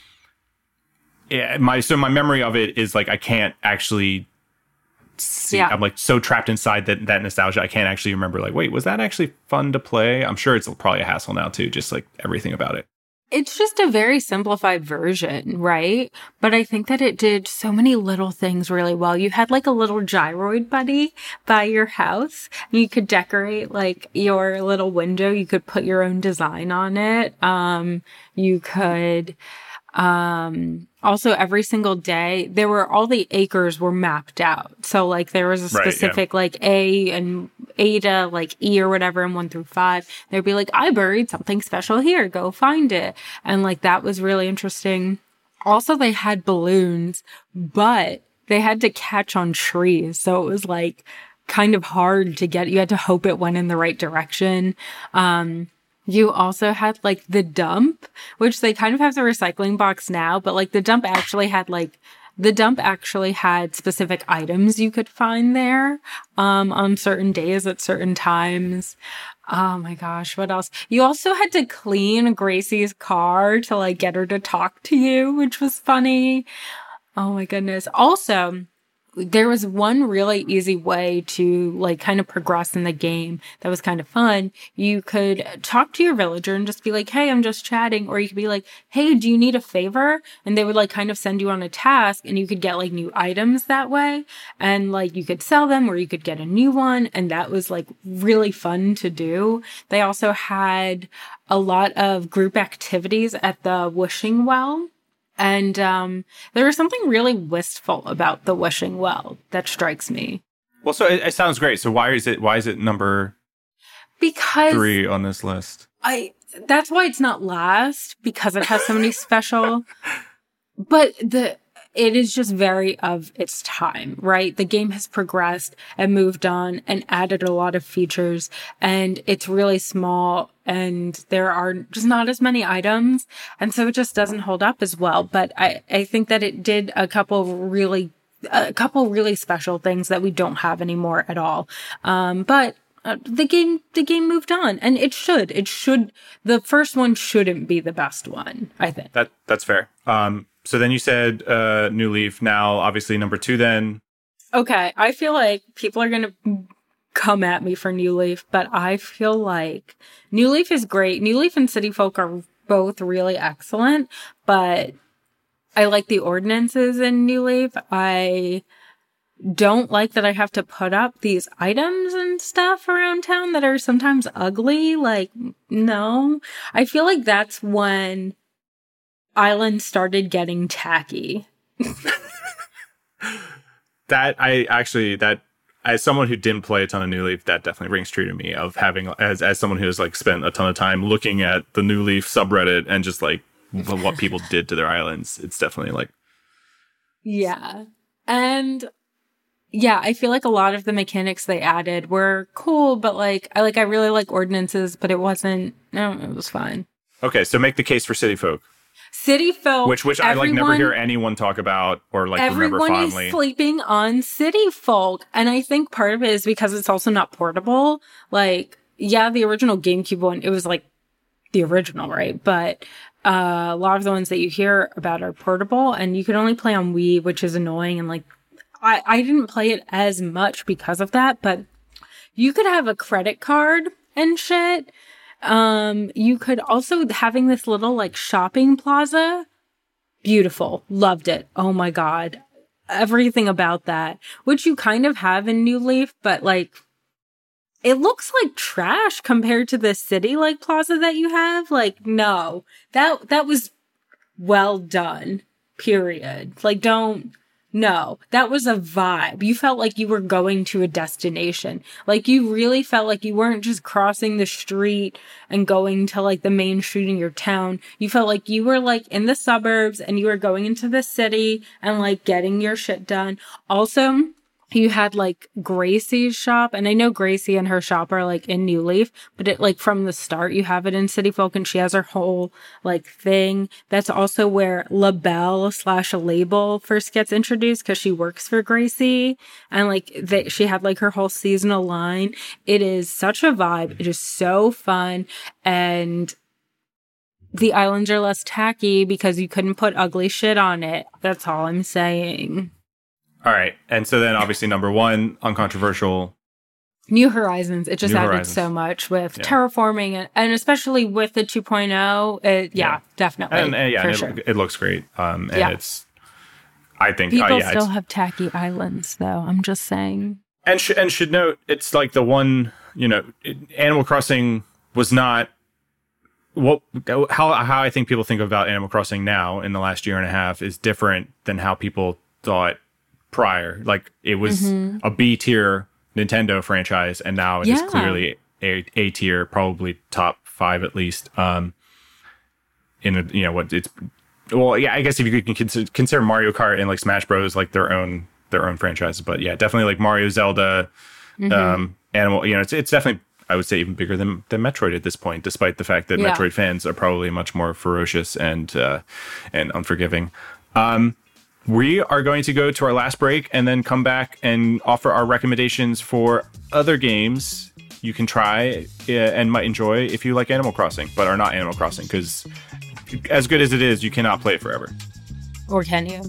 yeah, my memory of it is, like, I can't actually see. Yeah. I'm, like, so trapped inside that nostalgia. I can't actually remember, like, wait, was that actually fun to play? I'm sure it's probably a hassle now too, just, like, everything about it. It's just a very simplified version, right? But I think that it did so many little things really well. You had, like, a little gyroid buddy by your house. You could decorate, like, your little window. You could put your own design on it. You could, also every single day all the acres were mapped out. So, like, there was a specific, like, A and Ada, like, E or whatever, and 1 through 5. They'd be like, I buried something special here, go find it. And, like, that was really interesting. Also, they had balloons, but they had to catch on trees. So it was, like, kind of hard to get. You had to hope it went in the right direction. You also had, like, the dump, which they kind of have the recycling box now, but, like, the dump actually had specific items you could find there, on certain days at certain times. Oh my gosh, what else? You also had to clean Gracie's car to, like, get her to talk to you, which was funny. Oh my goodness. Also, there was one really easy way to, like, kind of progress in the game that was kind of fun. You could talk to your villager and just be like, hey, I'm just chatting. Or you could be like, hey, do you need a favor? And they would, like, kind of send you on a task, and you could get, like, new items that way. And, like, you could sell them or you could get a new one. And that was, like, really fun to do. They also had a lot of group activities at the wishing well. And there was something really wistful about the wishing well that strikes me. Well, so it sounds great. So why is it number 3 on this list? That's why it's not last, because it has so many special. But it is just very of its time, right? The game has progressed and moved on and added a lot of features, and it's really small, and there are just not as many items, and so it just doesn't hold up as well. But I think that it did a couple really special things that we don't have anymore at all. But the game moved on, and it should. The first one shouldn't be the best one, I think. That's fair. So then you said New Leaf. Now, obviously, number 2 then. Okay, I feel like people are going to come at me for New Leaf, but I feel like New Leaf is great. New Leaf and City Folk are both really excellent, but I like the ordinances in New Leaf. I don't like that I have to put up these items and stuff around town that are sometimes ugly. Like, no. I feel like that's when Island started getting tacky. As someone who didn't play a ton of New Leaf, that definitely rings true to me, of having, as someone who has, like, spent a ton of time looking at the New Leaf subreddit and just, like, what people did to their islands. It's definitely, like, yeah. And yeah, I feel like a lot of the mechanics they added were cool, but, like, I really like ordinances, but it wasn't, no, it was fine. Okay, so make the case for City Folk. City Folk, which I, like, never hear anyone talk about or, like, remember fondly. Everyone is sleeping on City Folk, and I think part of it is because it's also not portable. Like, yeah, the original GameCube one, it was, like, the original, right? But A lot of the ones that you hear about are portable, and you can only play on Wii, which is annoying. And like, I didn't play it as much because of that, but you could have a credit card and shit. You could also having this little like shopping plaza. Beautiful. Loved it. Oh my God. Everything about that, which you kind of have in New Leaf, but like, it looks like trash compared to the city like plaza that you have. Like, no, that was well done, period. Like, no, that was a vibe. You felt like you were going to a destination. Like, you really felt like you weren't just crossing the street and going to like the main street in your town. You felt like you were like in the suburbs and you were going into the city and like getting your shit done. Also, you had like Gracie's shop, and I know Gracie and her shop are like in New Leaf, but it like from the start you have it in City Folk, and she has her whole like thing. That's also where LaBelle / Label first gets introduced because she works for Gracie, and like she had like her whole seasonal line. It is such a vibe. It is so fun, and the islands are less tacky because you couldn't put ugly shit on it. That's all I'm saying. All right. And so then obviously number one, uncontroversial. New Horizons. It just added so much with terraforming and especially with the 2.0. Definitely. And sure. It looks great. And it's, I think, people still have tacky islands though. I'm just saying. And should note, it's like the one, Animal Crossing was not how I think people think about Animal Crossing now in the last year and a half is different than how people thought prior. Like, it was a B tier Nintendo franchise, and now it is clearly a tier, probably top 5 at least. I guess if you could consider Mario Kart and like Smash Bros like their own franchises, but yeah, definitely like Mario, Zelda, Animal. It's definitely, I would say, even bigger than Metroid at this point, despite the fact that Metroid fans are probably much more ferocious and unforgiving. We are going to go to our last break and then come back and offer our recommendations for other games you can try and might enjoy if you like Animal Crossing, but are not Animal Crossing, because as good as it is, you cannot play it forever. Or can you?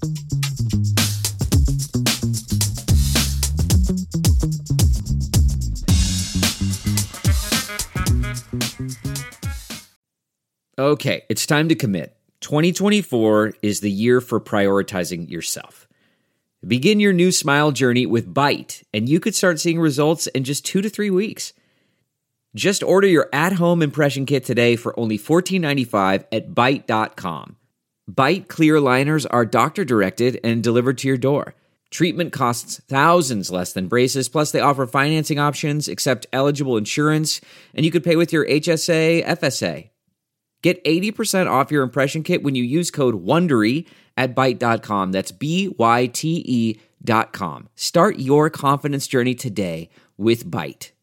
Okay, it's time to commit. 2024 is the year for prioritizing yourself. Begin your new smile journey with Byte, and you could start seeing results in just 2 to 3 weeks. Just order your at-home impression kit today for only $14.95 at Byte.com. Byte clear liners are doctor-directed and delivered to your door. Treatment costs thousands less than braces, plus they offer financing options, accept eligible insurance, and you could pay with your HSA, FSA. Get 80% off your impression kit when you use code WONDERY at Byte.com. That's BYTE.com. Start your confidence journey today with Byte.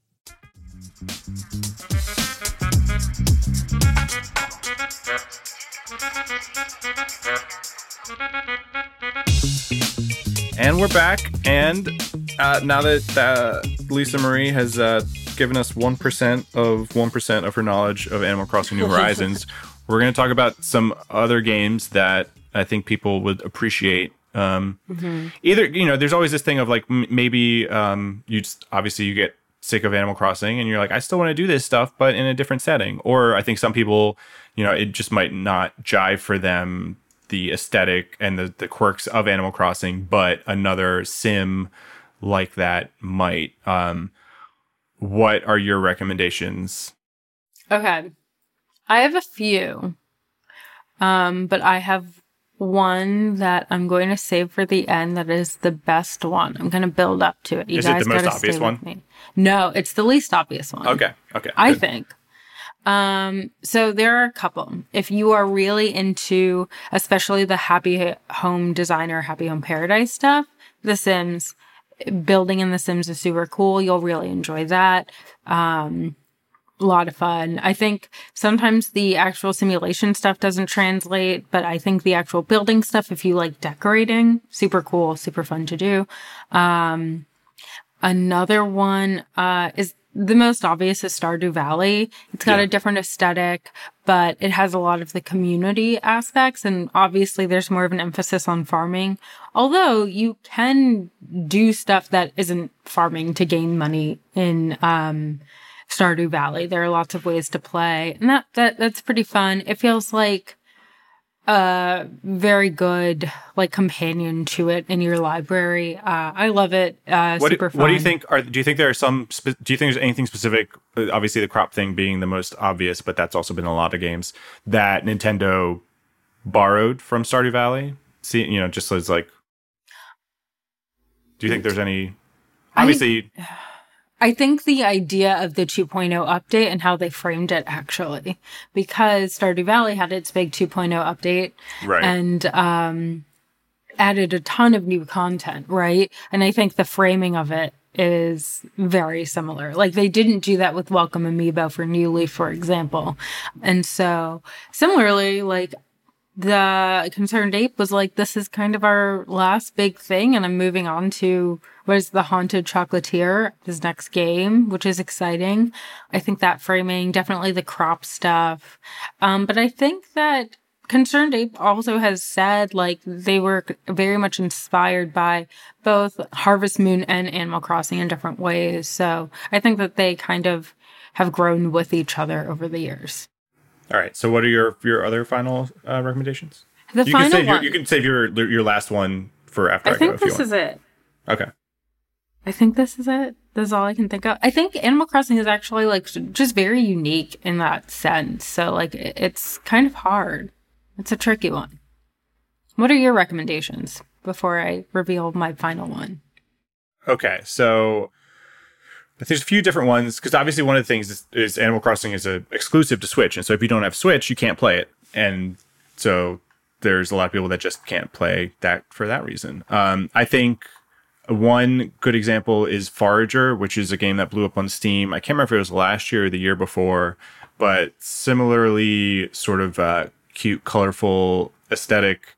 And we're back. And now that Lisa Marie has given us 1% of her knowledge of Animal Crossing New Horizons, we're going to talk about some other games that I think people would appreciate. Either, there's always this thing of like, maybe you get sick of Animal Crossing and you're like, I still want to do this stuff, but in a different setting. Or I think some people, it just might not jive for them, the aesthetic and the quirks of Animal Crossing, but another sim like that might. What are your recommendations? Okay. I have a few. But I have one that I'm going to save for the end that is the best one. I'm going to build up to it. Is it the most obvious one? No, it's the least obvious one. Okay. I think. So there are a couple. If you are really into, especially the Happy Home Designer, Happy Home Paradise stuff, The Sims, building in The Sims is super cool. You'll really enjoy that. A lot of fun. I think sometimes the actual simulation stuff doesn't translate, but I think the actual building stuff, if you like decorating, super cool, super fun to do. Another one is the most obvious is Stardew Valley. It's got a different aesthetic, but it has a lot of the community aspects. And obviously there's more of an emphasis on farming. Although you can do stuff that isn't farming to gain money in, Stardew Valley. There are lots of ways to play. And that's pretty fun. It feels like very good, like, companion to it in your library. I love it. Super fun. What do you think? Do you think there are do you think there's anything specific? Obviously, the crop thing being the most obvious, but that's also been a lot of games that Nintendo borrowed from Stardew Valley. See, just as like, do you think there's any? Obviously. I think the idea of the 2.0 update and how they framed it, actually, because Stardew Valley had its big 2.0 update and added a ton of new content, right? And I think the framing of it is very similar. Like, they didn't do that with Welcome Amiibo for New Leaf, for example. And so, similarly, like, the Concerned Ape was like, this is kind of our last big thing, and I'm moving on to what is the Haunted Chocolatier, his next game, which is exciting. I think that framing, definitely the crop stuff. But I think that Concerned Ape also has said, like, they were very much inspired by both Harvest Moon and Animal Crossing in different ways. So I think that they kind of have grown with each other over the years. All right. So, what are your other final recommendations? You can save your last one for after I go. think this is it. Okay. I think this is it. This is all I can think of. I think Animal Crossing is actually, like, just very unique in that sense. So, like, it's kind of hard. It's a tricky one. What are your recommendations before I reveal my final one? Okay. So, there's a few different ones, because obviously one of the things is Animal Crossing is exclusive to Switch. And so if you don't have Switch, you can't play it. And so there's a lot of people that just can't play that for that reason. I think one good example is Forager, which is a game that blew up on Steam. I can't remember if it was last year or the year before, but similarly sort of cute, colorful aesthetic.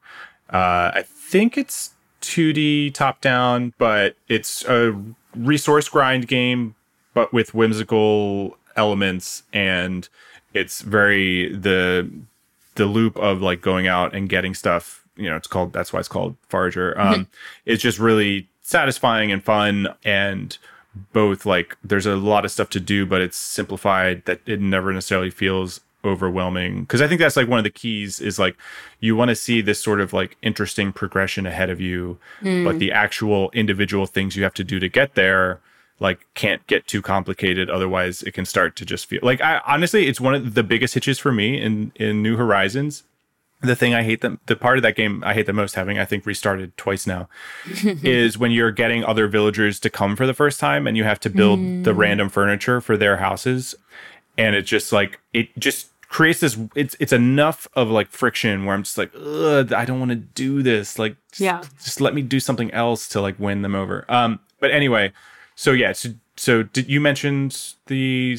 I think it's 2D top-down, but it's a resource grind game, but with whimsical elements, and it's very the loop of, like, going out and getting stuff. That's why it's called Forager. It's just really satisfying and fun, and both, like, there's a lot of stuff to do, but it's simplified that it never necessarily feels overwhelming, because I think that's, like, one of the keys is, like, you want to see this sort of, like, interesting progression ahead of you, but the actual individual things you have to do to get there, like, can't get too complicated, otherwise it can start to just feel like, honestly, it's one of the biggest hitches for me in New Horizons. The thing I hate, the part of that game I hate the most, having, I think, restarted twice now, is when you're getting other villagers to come for the first time and you have to build the random furniture for their houses. And it's just like, it just creates this, it's enough of, like, friction where I'm just like, ugh, I don't want to do this. Like, just let me do something else to, like, win them over. But anyway, so did you mentioned the,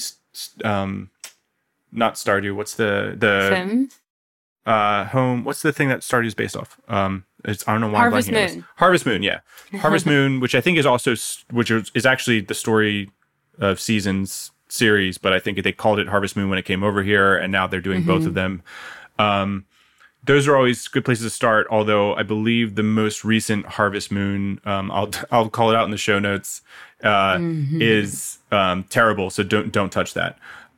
not Stardew, what's the Sims? Home, what's the thing that Stardew is based off? It's, I don't know why. Harvest Moon. Harvest Moon, yeah. Harvest Moon, which I think is also, which is actually the story of Seasons series, but I think they called it Harvest Moon when it came over here, and now they're doing both of them. Those are always good places to start, although I believe the most recent Harvest Moon, I'll call it out in the show notes, is terrible, so don't touch that.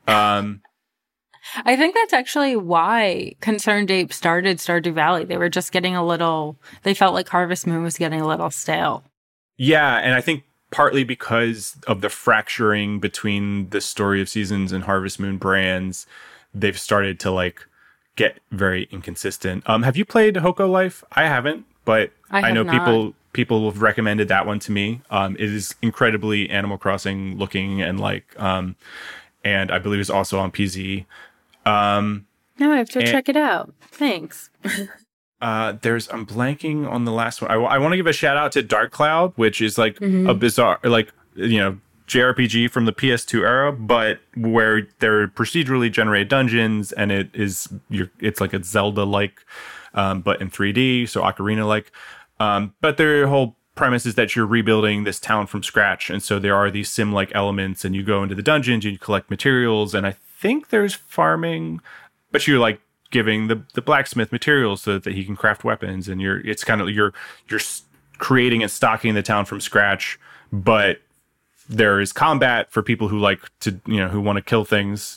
I think that's actually why Concerned Ape started Stardew Valley. They were just getting they felt like Harvest Moon was getting a little stale. Yeah, and I think partly because of the fracturing between the Story of Seasons and Harvest Moon brands, they've started to, like, get very inconsistent. Have you played Hoko Life? I haven't, but I know people have recommended that one to me. It is incredibly Animal Crossing looking, and, like, and I believe it's also on PZ. No, I have to check it out. Thanks. I'm blanking on the last one. I want to give a shout out to Dark Cloud, which is, like, a bizarre, like, JRPG from the PS2 era, but where they're procedurally generated dungeons, and it's like a Zelda-like, but in 3D, so Ocarina-like. But their whole premise is that you're rebuilding this town from scratch. And so there are these sim-like elements, and you go into the dungeons and you collect materials. And I think there's farming, but you're like giving the blacksmith materials so that he can craft weapons. And you're creating and stocking the town from scratch. But there is combat for people who like to, who want to kill things.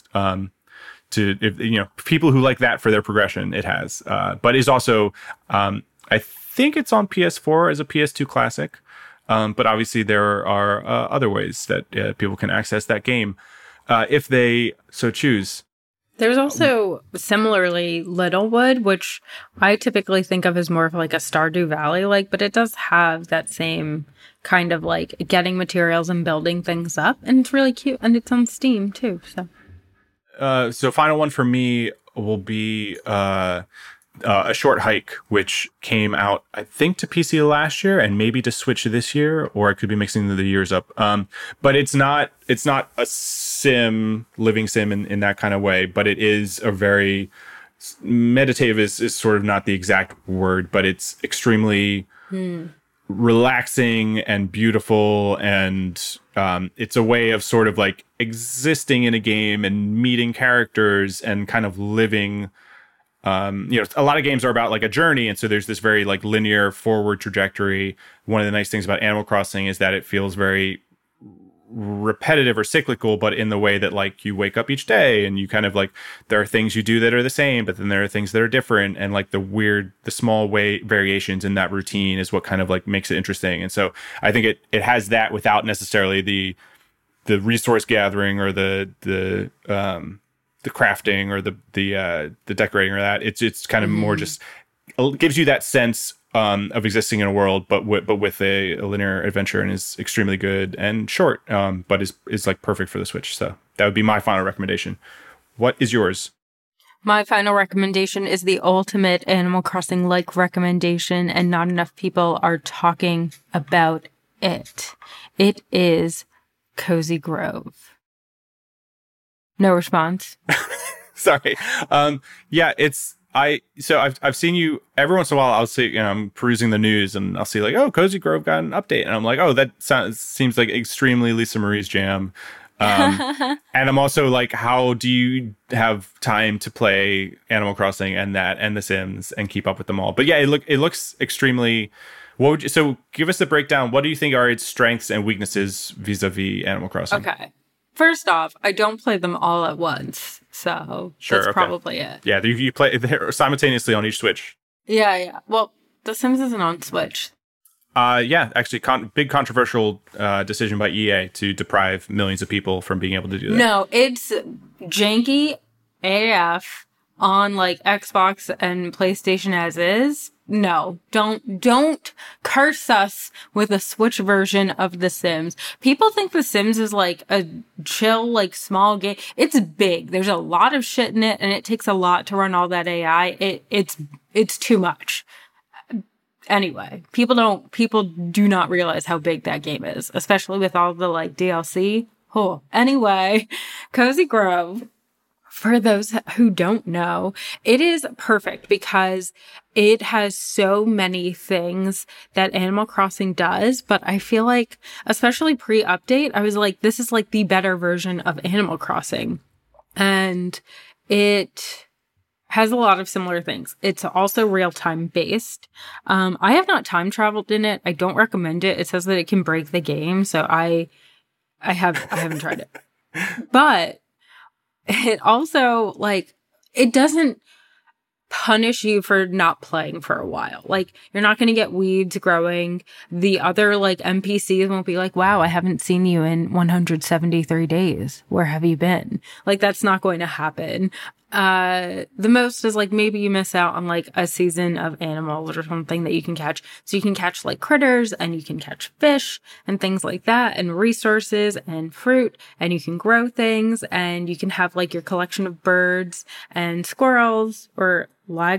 People who like that for their progression, it has. But is also, I think it's on PS4 as a PS2 classic. But obviously there are other ways that people can access that game if they so choose. There's also similarly Littlewood, which I typically think of as more of like a Stardew Valley but it does have that same kind of like getting materials and building things up, and it's really cute, and it's on Steam too. So final one for me will be A Short Hike, which came out, I think, to PC last year and maybe to Switch this year, or I could be mixing the years up. But it's not a living sim in that kind of way, but it is a very meditative is sort of not the exact word, but it's extremely relaxing and beautiful, and it's a way of sort of like existing in a game and meeting characters and kind of living. A lot of games are about like a journey, and so there's this very like linear forward trajectory. One of the nice things about Animal Crossing is that it feels very repetitive or cyclical, but in the way that like you wake up each day and you kind of like, there are things you do that are the same, but then there are things that are different, and like the small way variations in that routine is what kind of like makes it interesting. And so I think it has that without necessarily the resource gathering or the crafting or the decorating or that. It's kind of more just gives you that sense of existing in a world, but with a linear adventure, and is extremely good and short, but is like perfect for the Switch. So that would be my final recommendation. What is yours? My final recommendation is the ultimate Animal Crossing like recommendation, and not enough people are talking about it. It is Cozy Grove. No response. Sorry. I've seen you every once in a while. I'll see, I'm perusing the news and I'll see like, oh, Cozy Grove got an update. And I'm like, oh, that seems like extremely Lisa Marie's jam. And I'm also like, how do you have time to play Animal Crossing and The Sims and keep up with them all? But yeah, it looks extremely, so give us the breakdown. What do you think are its strengths and weaknesses vis-a-vis Animal Crossing? Okay. First off, I don't play them all at once, so that's probably it. Yeah, you play simultaneously on each Switch. Yeah. Well, The Sims isn't on Switch. Actually, big controversial decision by EA to deprive millions of people from being able to do that. No, it's janky AF on like Xbox and PlayStation as is. No, don't curse us with a Switch version of The Sims. People think The Sims is like a chill, like small game. It's big. There's a lot of shit in it, and it takes a lot to run all that AI. It's too much. Anyway, people do not realize how big that game is, especially with all the like DLC. Oh, anyway, Cozy Grove. For those who don't know, it is perfect because it has so many things that Animal Crossing does, but I feel like, especially pre-update, I was like, this is like the better version of Animal Crossing. And it has a lot of similar things. It's also real-time based. I have not time traveled in it. I don't recommend it. It says that it can break the game, so I haven't tried it. But it also, like, it doesn't punish you for not playing for a while. Like, you're not going to get weeds growing. The other, like, NPCs won't be like, wow, I haven't seen you in 173 days. Where have you been? Like, that's not going to happen. The most is like maybe you miss out on like a season of animals or something that you can catch. So you can catch like critters, and you can catch fish and things like that, and resources and fruit, and you can grow things, and you can have like your collection of birds and squirrels or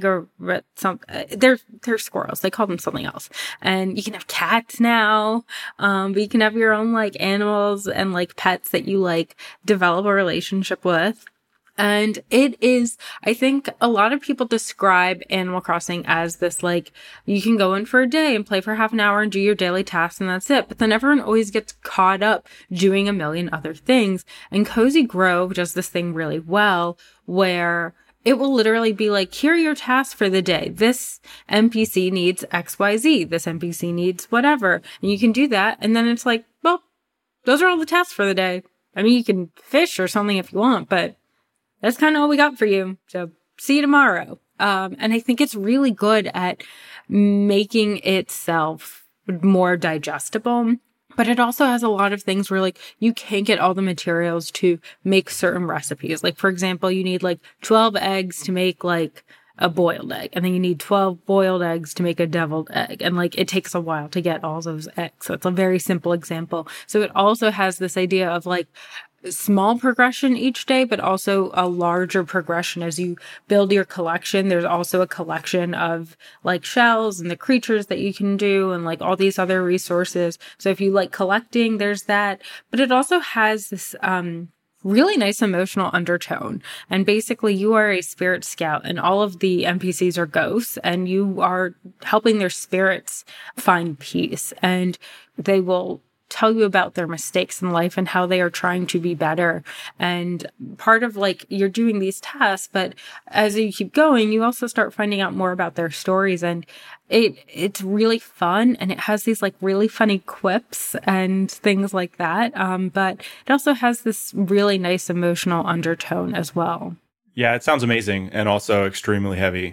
they're squirrels. They call them something else. And you can have cats now. But you can have your own like animals and like pets that you like develop a relationship with. And it is, I think a lot of people describe Animal Crossing as this, like, you can go in for a day and play for half an hour and do your daily tasks and that's it. But then everyone always gets caught up doing a million other things. And Cozy Grove does this thing really well where it will literally be like, here are your tasks for the day. This NPC needs XYZ. This NPC needs whatever. And you can do that. And then it's like, well, those are all the tasks for the day. I mean, you can fish or something if you want, but that's kind of all we got for you. So see you tomorrow. And I think it's really good at making itself more digestible. But it also has a lot of things where, like, you can't get all the materials to make certain recipes. Like, for example, you need, like, 12 eggs to make, like, a boiled egg. And then you need 12 boiled eggs to make a deviled egg. And, like, it takes a while to get all those eggs. So it's a very simple example. So it also has this idea of, like, small progression each day, but also a larger progression as you build your collection. There's also a collection of like shells and the creatures that you can do and like all these other resources. So if you like collecting, there's that, but it also has this, really nice emotional undertone. And basically you are a spirit scout and all of the NPCs are ghosts and you are helping their spirits find peace, and they will tell you about their mistakes in life and how they are trying to be better. And part of like, you're doing these tasks, but as you keep going, you also start finding out more about their stories, and it's really fun. And it has these like really funny quips and things like that. But it also has this really nice emotional undertone as well. Yeah, it sounds amazing and also extremely heavy.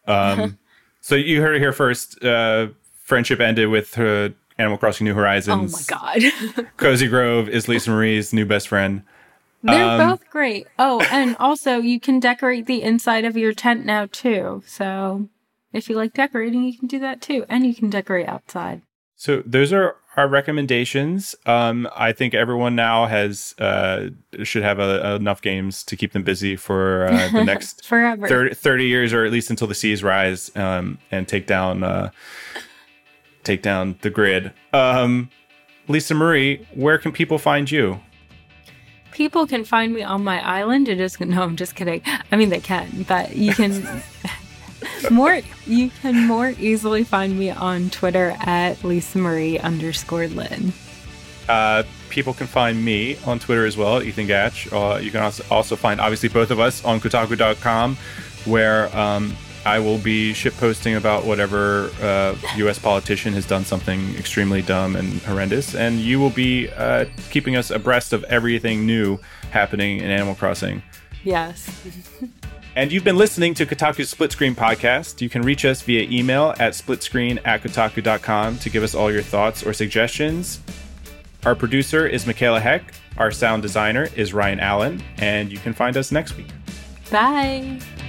So you heard it here first. Friendship ended with her Animal Crossing New Horizons. Oh my God. Cozy Grove is Lisa Marie's new best friend. They're both great. Oh, and also you can decorate the inside of your tent now too. So if you like decorating, you can do that too. And you can decorate outside. So those are our recommendations. I think everyone now has should have enough games to keep them busy for the next forever 30 years, or at least until the seas rise and take down the grid. Lisa Marie, where can people find you? People can find me on my island. No, I'm just kidding. I mean, they can, but you can you can more easily find me on Twitter at LisaMarie_Lynn. People can find me on Twitter as well, Ethan Gatch. You can also find, obviously, both of us on Kotaku.com, where I will be shitposting about whatever U.S. politician has done something extremely dumb and horrendous, and you will be keeping us abreast of everything new happening in Animal Crossing. Yes. And you've been listening to Kotaku's Split Screen podcast. You can reach us via email at splitscreen@kotaku.com to give us all your thoughts or suggestions. Our producer is Michaela Heck. Our sound designer is Ryan Allen. And you can find us next week. Bye.